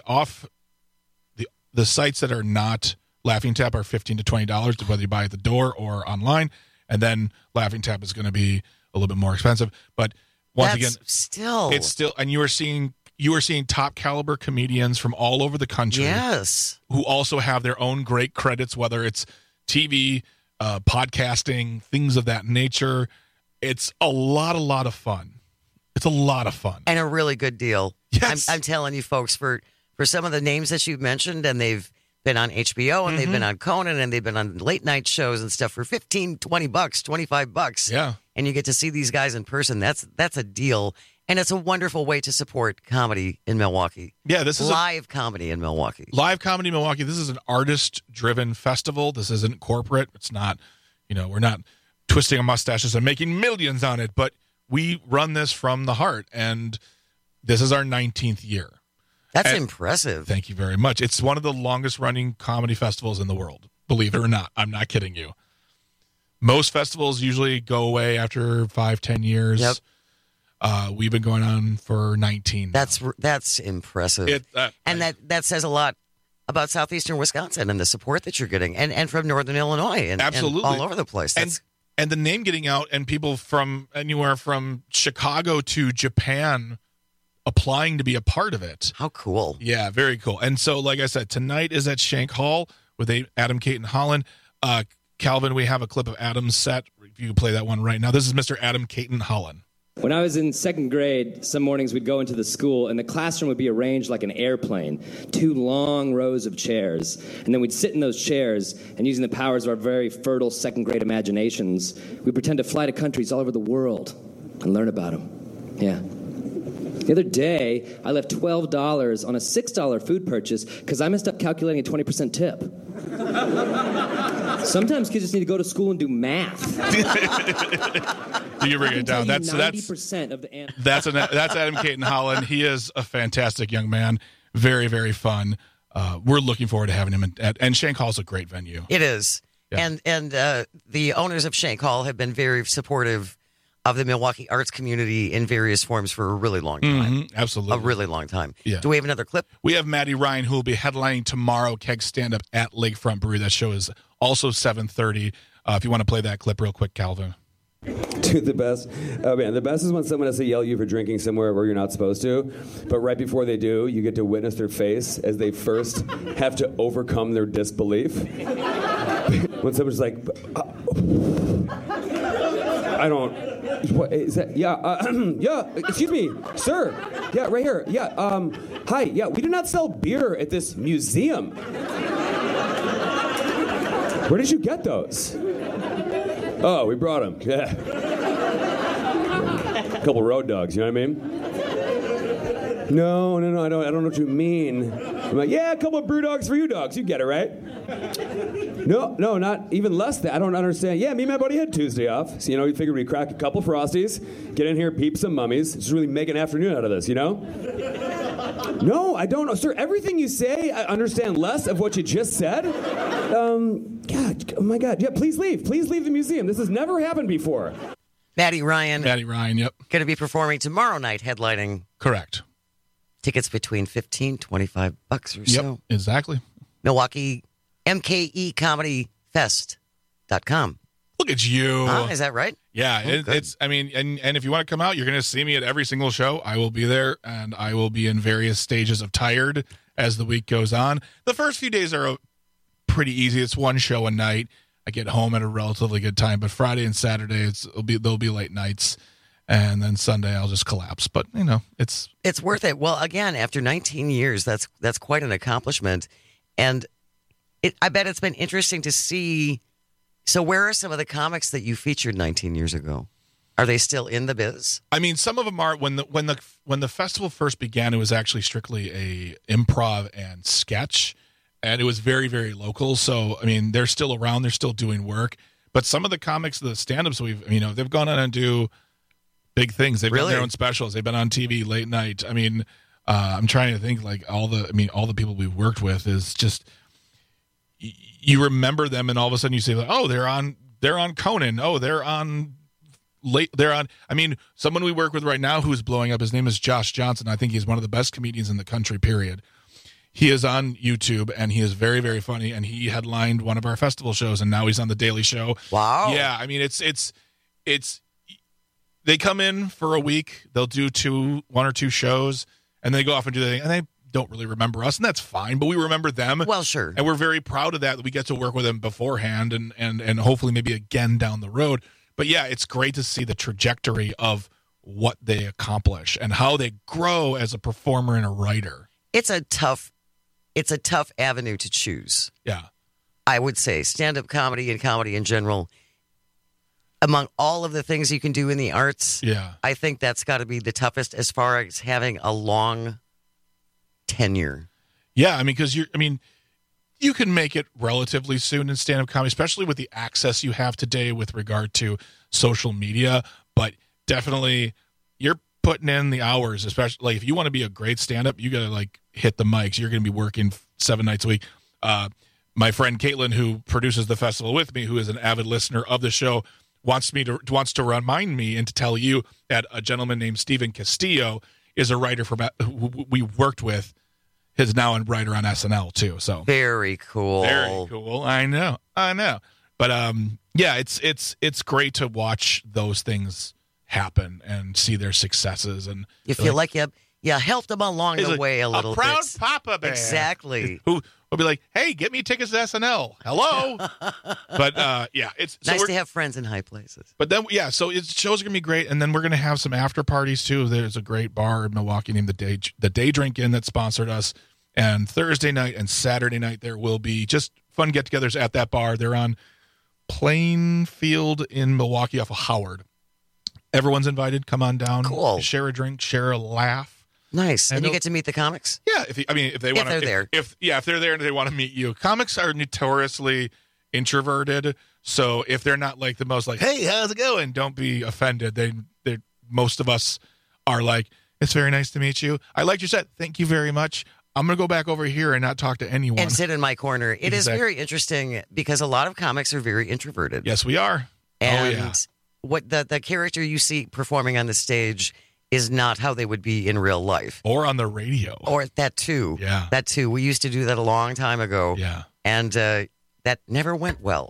sites that are not Laughing Tap are $15 to $20, whether you buy at the door or online. And then Laughing Tap is going to be a little bit more expensive. But once again, it's still, and you are seeing top caliber comedians from all over the country. Yes. Who also have their own great credits, whether it's TV, podcasting, things of that nature. It's a lot of fun. It's a lot of fun. And a really good deal. Yes. I'm telling you, folks, for some of the names that you've mentioned, and they've been on HBO, and they've been on Conan, and they've been on late night shows and stuff for $15, $20, $25. Yeah. And you get to see these guys in person. That's a deal. And it's a wonderful way to support comedy in Milwaukee. Yeah, this is live comedy in Milwaukee. Live comedy in Milwaukee. This is an artist-driven festival. This isn't corporate. It's not, we're not twisting our mustaches and making millions on it, but we run this from the heart, and this is our 19th year. That's impressive. Thank you very much. It's one of the longest-running comedy festivals in the world, believe it or not. I'm not kidding you. Most festivals usually go away after 5-10 years. Yep. We've been going on for 19. That's impressive. And that says a lot about southeastern Wisconsin and the support that you're getting, and from northern Illinois and absolutely all over the place. And the name getting out, and people from anywhere from Chicago to Japan applying to be a part of it. How cool. Yeah, very cool. And so, like I said, tonight is at Shank Hall with Adam, Kate, and Holland. Calvin, we have a clip of Adam's set. If you play that one right now. This is Mr. Adam Caton Holland. When I was in 2nd grade, some mornings we'd go into the school, and the classroom would be arranged like an airplane, 2 long rows of chairs. And then we'd sit in those chairs, and using the powers of our very fertile 2nd grade imaginations, we'd pretend to fly to countries all over the world and learn about them. Yeah. The other day, I left $12 on a $6 food purchase because I messed up calculating a 20% tip. Sometimes kids just need to go to school and do math. You bring it down. That's 90% of the that's Adam Caton Holland. He is a fantastic young man. Very, very fun. We're looking forward to having him and Shank Hall's a great venue. It is. Yeah. And the owners of Shank Hall have been very supportive of the Milwaukee arts community in various forms for a really long time. Absolutely. A really long time. Yeah. Do we have another clip? We have Matty Ryan, who will be headlining tomorrow, Keg Stand-Up at Lakefront Brewery. That show is also 7:30. If you want to play that clip real quick, Calvin. Dude, the best. Oh, man, the best is when someone has to yell at you for drinking somewhere where you're not supposed to. But right before they do, you get to witness their face as they first have to overcome their disbelief. When someone's like, I don't... What is that? Yeah, yeah, excuse me, sir. Yeah, right here. Yeah, hi. Yeah, we do not sell beer at this museum. Where did you get those? Oh, we brought them. Yeah. A couple road dogs, you know what I mean? No, I don't know what you mean. I'm like, yeah, a couple of brew dogs for you dogs. You get it, right? No, not even less than. I don't understand. Yeah, me and my buddy had Tuesday off. So, we figured we'd crack a couple Frosties, get in here, peep some mummies, just really make an afternoon out of this, No, I don't know. Sir, everything you say, I understand less of what you just said. God, oh my God. Yeah, please leave. Please leave the museum. This has never happened before. Matty Ryan. Yep. Going to be performing tomorrow night, headlining. Correct. Tickets between $15, $25 or so. Yep, exactly. Milwaukee, MKEComedyFest.com. Look at you. Is that right? Yeah, it's, and if you want to come out, you're going to see me at every single show. I will be there, and I will be in various stages of tired as the week goes on. The first few days are pretty easy. It's one show a night. I get home at a relatively good time, but Friday and Saturday, there'll be late nights. and then Sunday I'll just collapse. But it's worth it. Well, again, after 19 years, that's quite an accomplishment, and I bet it's been interesting to see. So, where are some of the comics that you featured 19 years ago? Are they still in the biz? I mean, some of them are. When the festival first began, it was actually strictly a improv and sketch, and it was very, very local. So, I mean, they're still around. They're still doing work. But some of the comics, the stand-ups they've gone on and do big things. They've done their own specials. They've been on TV late night. I mean, I'm trying to think all the people we've worked with is just you remember them, and all of a sudden you say, oh, they're on Conan. Oh, they're on. I mean, someone we work with right now who's blowing up, his name is Josh Johnson. I think he's one of the best comedians in the country, period. He is on YouTube, and he is very, very funny, and he headlined one of our festival shows, and now he's on The Daily Show. Wow. Yeah, I mean, it's they come in for a week, they'll do one or two shows, and they go off and do their thing, and they don't really remember us, and that's fine, but we remember them. Well, sure. And we're very proud of that we get to work with them beforehand and hopefully maybe again down the road. But yeah, it's great to see the trajectory of what they accomplish and how they grow as a performer and a writer. It's a tough avenue to choose. Yeah. I would say stand-up comedy and comedy in general, among all of the things you can do in the arts, I think that's got to be the toughest as far as having a long tenure. Yeah, I mean, because you can make it relatively soon in stand-up comedy, especially with the access you have today with regard to social media. But definitely, you're putting in the hours, especially if you want to be a great stand-up, you got to hit the mics. You're going to be working 7 nights a week. My friend Caitlin, who produces the festival with me, who is an avid listener of the show, wants to remind me and to tell you that a gentleman named Stephen Castillo is a writer who we worked with. Is now a writer on SNL too. So very cool. Very cool. I know. But yeah, it's great to watch those things happen and see their successes, and you feel like you helped them along the way a little bit. A proud Papa Bear. Exactly. Who will be like, hey, get me tickets to SNL. Hello. But yeah, it's nice to have friends in high places. But then so shows are gonna be great, and then we're gonna have some after parties too. There's a great bar in Milwaukee named the Day Drink Inn that sponsored us. And Thursday night and Saturday night, there will be just fun get-togethers at that bar. They're on Plainfield in Milwaukee off of Howard. Everyone's invited. Come on down. Cool. Share a drink, share a laugh. Nice. And you get to meet the comics? Yeah. If they want to. If they're there. If they're there and they want to meet you. Comics are notoriously introverted. So if they're not the most hey, how's it going? Don't be offended. They most of us are it's very nice to meet you. I liked your set. Thank you very much. I'm going to go back over here and not talk to anyone. And sit in my corner. It is very interesting because a lot of comics are very introverted. Yes, we are. And what the character you see performing on the stage is not how they would be in real life. Or on the radio. Or that too. Yeah. That too. We used to do that a long time ago. Yeah. And that never went well.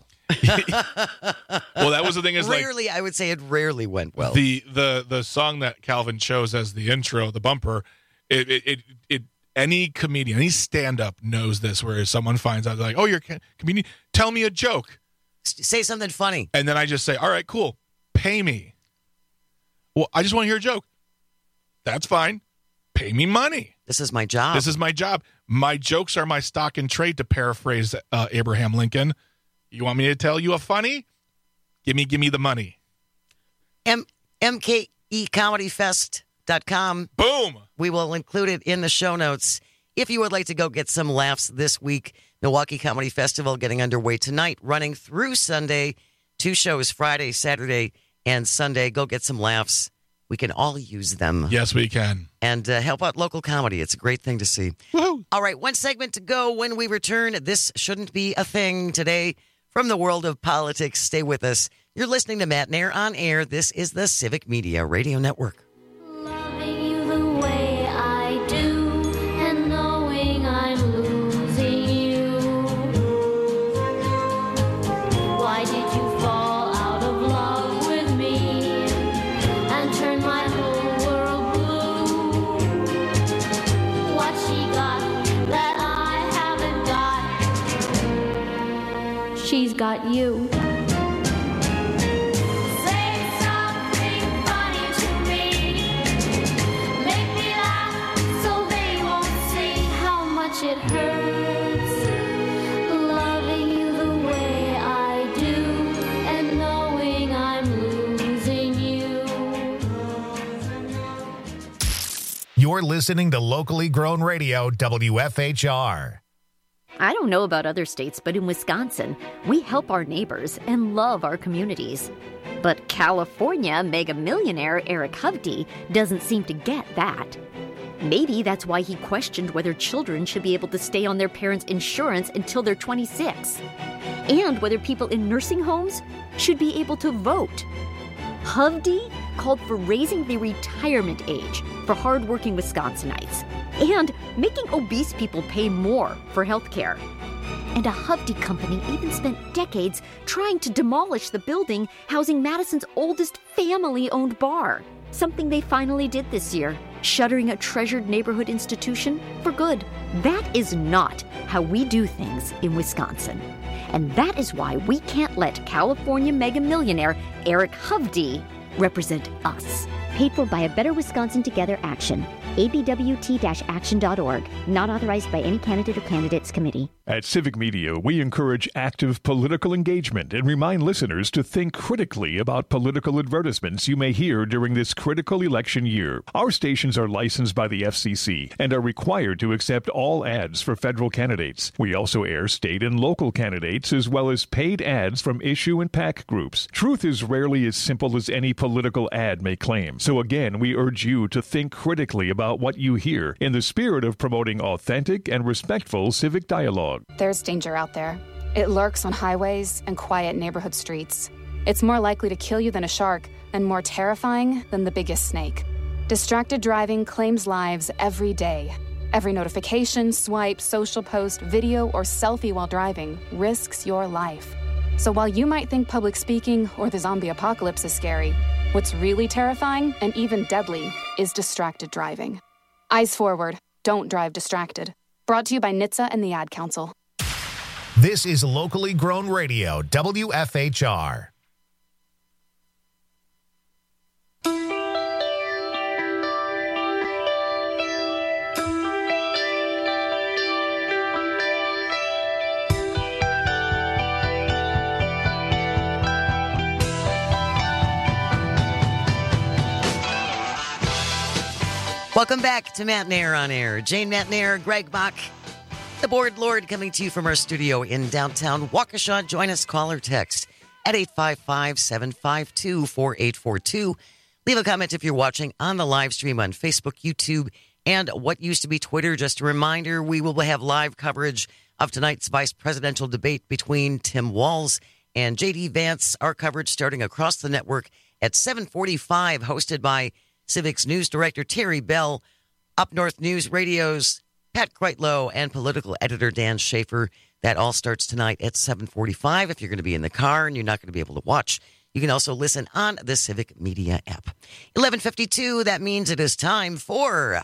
Well, that was the thing is rarely, I would say it rarely went well. The song that Calvin chose as the intro, the bumper, it any comedian, any stand-up knows this, where someone finds out, oh, you're a comedian, tell me a joke. Say something funny. And then I just say, all right, cool, pay me. Well, I just want to hear a joke. That's fine. Pay me money. This is my job. This is my job. My jokes are my stock in trade, to paraphrase Abraham Lincoln. You want me to tell you a funny? Give me the money. MKEComedyFest.com. Boom. We will include it in the show notes. If you would like to go get some laughs this week, Milwaukee Comedy Festival getting underway tonight, running through Sunday. 2 shows, Friday, Saturday, and Sunday. Go get some laughs. We can all use them. Yes, we can. And help out local comedy. It's a great thing to see. Woo-hoo. All right, one segment to go. When we return, this shouldn't be a thing today. From the world of politics, stay with us. You're listening to Matt Nair on Air. This is the Civic Media Radio Network. Loving you the way I do, and knowing I'm losing you. Why did you fall out of love with me and turn my whole world blue? What she got that I haven't got? She's got you. Say something funny to You're listening to locally grown radio WFHR. I don't know about other states, but in Wisconsin, we help our neighbors and love our communities. But California mega millionaire Eric Hovde doesn't seem to get that. Maybe that's why he questioned whether children should be able to stay on their parents' insurance until they're 26, and whether people in nursing homes should be able to vote. Hovde called for raising the retirement age for hardworking Wisconsinites and making obese people pay more for health care. And a Hovde company even spent decades trying to demolish the building housing Madison's oldest family-owned bar, something they finally did this year, shuttering a treasured neighborhood institution for good. That is not how we do things in Wisconsin. And that is why we can't let California mega millionaire Eric Hovde represent us. Paid for by a Better Wisconsin Together Action. abwt-action.org. Not authorized by any candidate or candidates committee. At Civic Media, we encourage active political engagement and remind listeners to think critically about political advertisements you may hear during this critical election year. Our stations are licensed by the FCC and are required to accept all ads for federal candidates. We also air state and local candidates as well as paid ads from issue and PAC groups. Truth is rarely as simple as any political ad may claim. So again, we urge you to think critically about what you hear in the spirit of promoting authentic and respectful civic dialogue. There's danger out there. It lurks on highways and quiet neighborhood streets. It's more likely to kill you than a shark and more terrifying than the biggest snake. Distracted driving claims lives every day. Every notification, swipe, social post, video, or selfie while driving risks your life. So while you might think public speaking or the zombie apocalypse is scary, what's really terrifying and even deadly is distracted driving. Eyes forward. Don't drive distracted. Brought to you by NHTSA and the Ad Council. This is locally grown radio, WFHR. Welcome back to Matt Nair on Air. Jane Matt Nair, Greg Bach, the Board Lord, coming to you from our studio in downtown Waukesha. Join us, call or text at 855-752-4842. Leave a comment if you're watching on the live stream on Facebook, YouTube, and what used to be Twitter. Just a reminder, we will have live coverage of tonight's vice presidential debate between Tim Walz and J.D. Vance. Our coverage starting across the network at 7:45, hosted by Civics News Director Terry Bell, Up North News Radio's Pat Kreitlow, and political editor Dan Schaefer. That all starts tonight at 7:45. If you're going to be in the car and you're not going to be able to watch, you can also listen on the Civic Media app. 11:52, that means it is time for...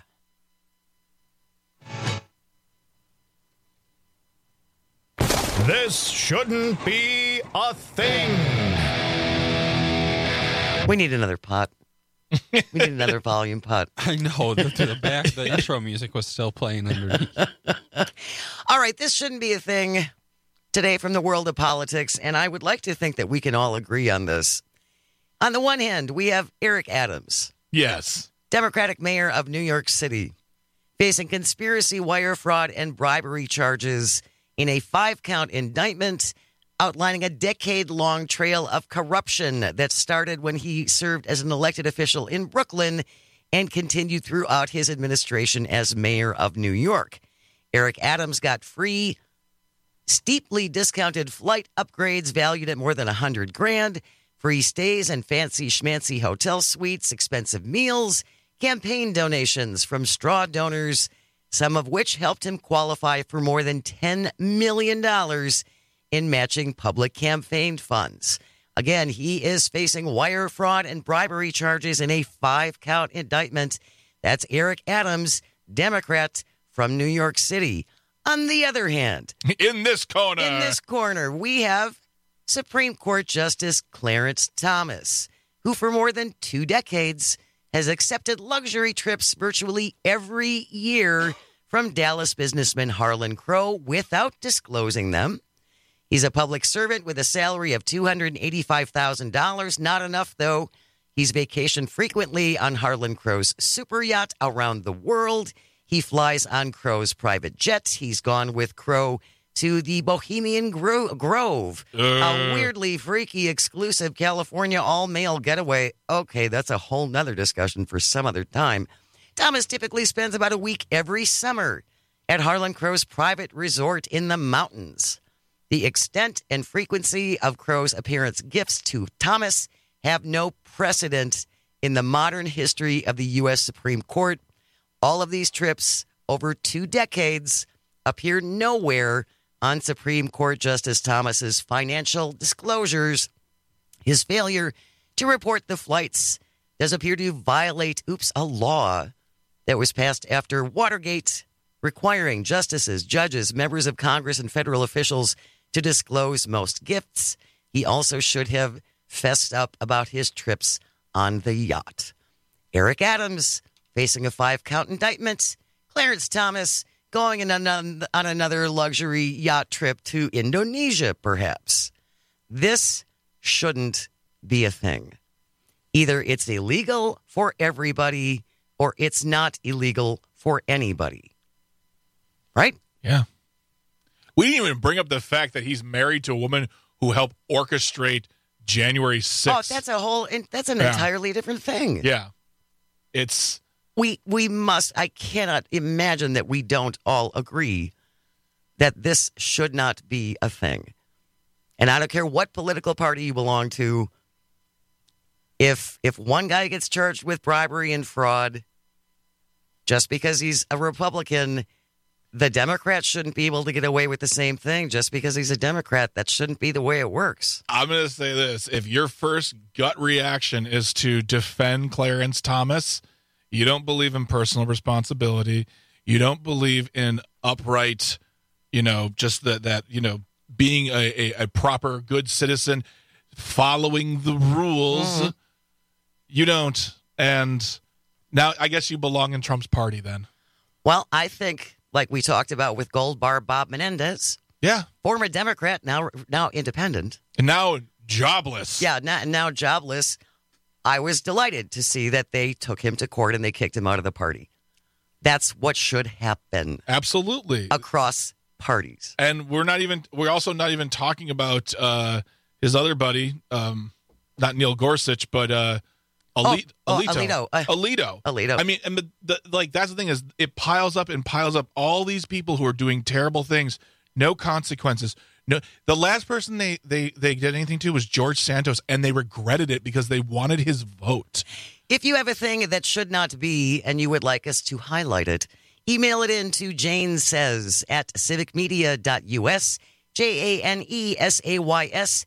This shouldn't be a thing. We need another pot. We need another volume pot. I know. The back, the intro music was still playing underneath. All right, this shouldn't be a thing today from the world of politics, and I would like to think that we can all agree on this. On the one hand, we have Eric Adams. Yes. Democratic mayor of New York City, facing conspiracy, wire fraud, and bribery charges in a 5-count indictment outlining a decade-long trail of corruption that started when he served as an elected official in Brooklyn and continued throughout his administration as mayor of New York. Eric Adams got free, steeply discounted flight upgrades valued at more than $100,000, free stays in fancy schmancy hotel suites, expensive meals, campaign donations from straw donors, some of which helped him qualify for more than $10 million in matching public campaign funds. Again, he is facing wire fraud and bribery charges in a 5-count indictment. That's Eric Adams, Democrat from New York City. On the other hand, in this corner, we have Supreme Court Justice Clarence Thomas, who for more than 2 decades has accepted luxury trips virtually every year from Dallas businessman Harlan Crow without disclosing them. He's a public servant with a salary of $285,000. Not enough, though, He's vacationed frequently on Harlan Crow's super yacht around the world. He flies on Crow's private jet. He's gone with Crow to the Bohemian Grove, a weirdly freaky, exclusive California all-male getaway. Okay, that's a whole nother discussion for some other time. Thomas typically spends about a week every summer at Harlan Crow's private resort in the mountains. The extent and frequency of Crow's appearance gifts to Thomas have no precedent in the modern history of the U.S. Supreme Court. All of these trips over 2 decades appear nowhere on Supreme Court Justice Thomas's financial disclosures. His failure to report the flights does appear to violate, a law that was passed after Watergate, requiring justices, judges, members of Congress, and federal officials to disclose most gifts. He also should have fessed up about his trips on the yacht. Eric Adams facing a 5-count indictment. Clarence Thomas going on another luxury yacht trip to Indonesia, perhaps. This shouldn't be a thing. Either it's illegal for everybody or it's not illegal for anybody. Right? Yeah. We didn't even bring up the fact that he's married to a woman who helped orchestrate January 6th. Oh, that's an entirely different thing. Yeah. It's... We must, I cannot imagine that we don't all agree that this should not be a thing. And I don't care what political party you belong to. If one guy gets charged with bribery and fraud, just because he's a Republican, the Democrats shouldn't be able to get away with the same thing just because he's a Democrat. That shouldn't be the way it works. I'm going to say this. If your first gut reaction is to defend Clarence Thomas, you don't believe in personal responsibility. You don't believe in upright, just that being a proper, good citizen, following the rules. Mm-hmm. You don't. And now I guess you belong in Trump's party then. Well, I think, like we talked about with Gold Bar Bob Menendez. Yeah. Former Democrat, now independent. And now jobless. Yeah, now jobless. I was delighted to see that they took him to court and they kicked him out of the party. That's what should happen. Absolutely. Across parties. And we're also not even talking about his other buddy, not Neil Gorsuch, but Alito. Alito. I mean, and that's the thing is it piles up and piles up all these people who are doing terrible things, no consequences. No, the last person they did anything to was George Santos, and they regretted it because they wanted his vote. If you have a thing that should not be and you would like us to highlight it, email it in to janesays@civicmedia.us, JANESAYS,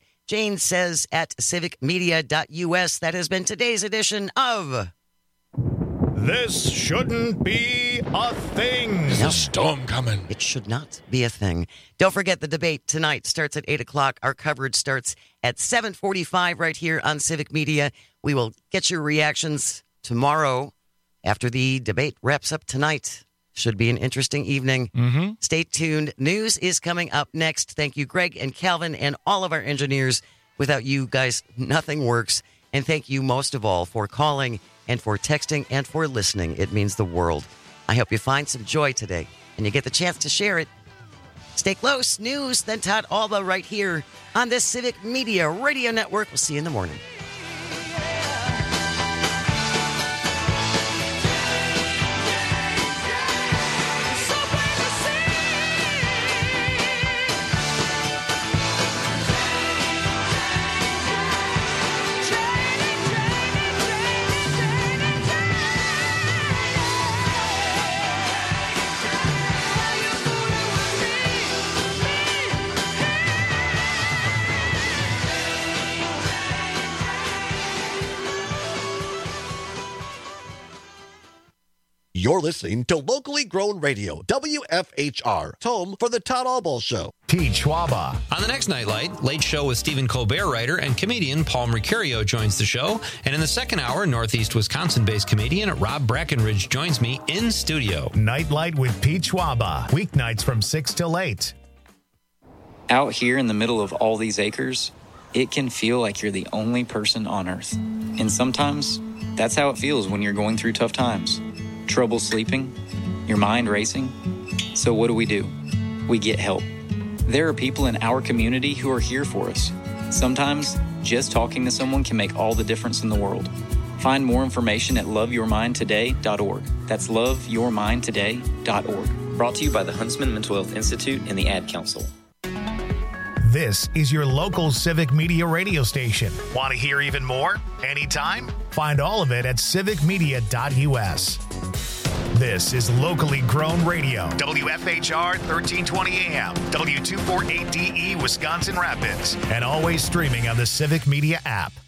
janesays@civicmedia.us. That has been today's edition of... This shouldn't be a thing. There's a storm coming. It should not be a thing. Don't forget the debate tonight starts at 8 o'clock. Our coverage starts at 7:45 right here on Civic Media. We will get your reactions tomorrow after the debate wraps up tonight. Should be an interesting evening. Mm-hmm. Stay tuned. News is coming up next. Thank you, Greg and Calvin and all of our engineers. Without you guys, nothing works. And thank you most of all for calling and for texting and for listening. It means the world. I hope you find some joy today and you get the chance to share it. Stay close. News, then Todd Alba right here on this Civic Media Radio Network. We'll see you in the morning. You're listening to locally grown radio, WFHR, home for the Todd Alba Show. Pete Schwaba. On the next Nightlight, Late Show with Stephen Colbert writer and comedian Paul Mercurio joins the show. And in the second hour, Northeast Wisconsin-based comedian Rob Brackenridge joins me in studio. Nightlight with Pete Schwaba. Weeknights from 6 till 8. Out here in the middle of all these acres, it can feel like you're the only person on earth. And sometimes that's how it feels when you're going through tough times. Trouble sleeping, your mind racing. So what do? We get help. There are people in our community who are here for us. Sometimes just talking to someone can make all the difference in the world. Find more information at loveyourmindtoday.org. That's loveyourmindtoday.org. Brought to you by the Huntsman Mental Health Institute and the Ad Council. This is your local civic media radio station. Want to hear even more? Anytime? Find all of it at civicmedia.us. This is locally grown radio. WFHR 1320 AM, W248DE, Wisconsin Rapids, and always streaming on the Civic Media app.